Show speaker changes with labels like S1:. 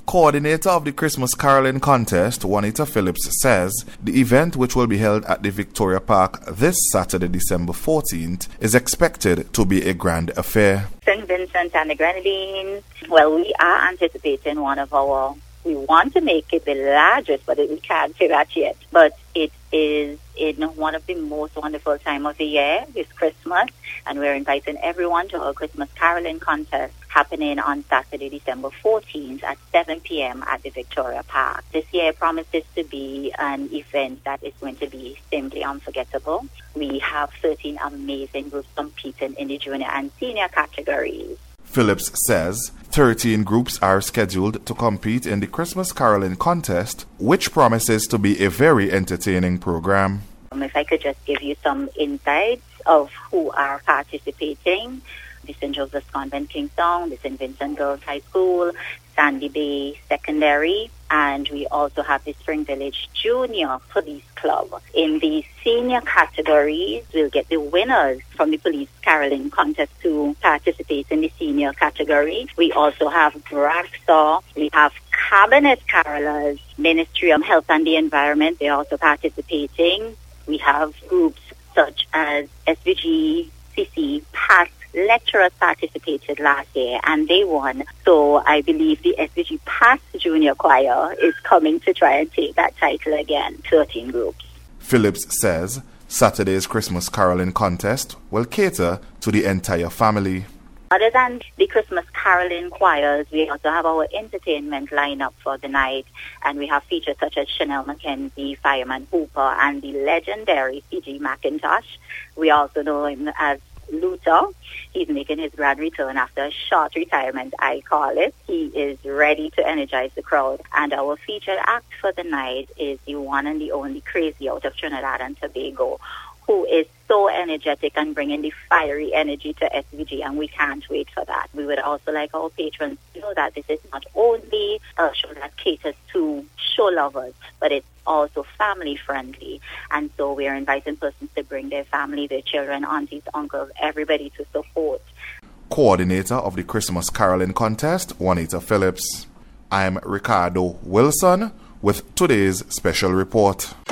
S1: Coordinator of the Christmas Caroling Contest, Juanita Phillips, says the event, which will be held at the Victoria Park this Saturday, December 14th, is expected to be a grand affair.
S2: St. Vincent and the Grenadines, well, we are anticipating we want to make it the largest, but we can't say that yet. But it is in one of the most wonderful time of the year, this Christmas, and we're inviting everyone to our Christmas Caroling Contest happening on Saturday, December 14th at 7 p.m. at the Victoria Park. This year promises to be an event that is going to be simply unforgettable. We have 13 amazing groups competing in the junior and senior categories.
S1: Phillips says 13 groups are scheduled to compete in the Christmas Caroling Contest, which promises to be a very entertaining program.
S2: If I could just give you some insights of who are participating: the St. Joseph's Convent Kingston, the St. Vincent Girls High School, Sandy Bay Secondary, and we also have the Spring Village Junior Police Club. In the senior categories, we'll get the winners from the Police Caroling Contest to participate in the senior category. We also have Braxtor, we have Cabinet Carolers, Ministry of Health and the Environment, they're also participating. We have groups such as SVG, CC, past lecturers participated last year and they won. So I believe the SVG Past Junior Choir is coming to try and take that title again. 13 groups.
S1: Phillips says Saturday's Christmas Caroling Contest will cater to the entire family.
S2: Other than the Christmas Caroling choirs, we also have our entertainment lineup for the night, and we have features such as Chanel McKenzie, Fireman Hooper, and the legendary C.G. McIntosh. We also know him as Luther. He's making his grand return after a short retirement, I call it. He is ready to energize the crowd. And our featured act for the night is the one and the only Crazy out of Trinidad and Tobago, who is so energetic and bringing the fiery energy to SVG, and we can't wait for that. We would also like our patrons to know that this is not only a show that caters to show lovers, but it's also family friendly. And so we are inviting persons to bring their family, their children, aunties, uncles, everybody to support.
S1: Coordinator of the Christmas Caroling Contest, Juanita Phillips. I'm Ricardo Wilson with today's special report.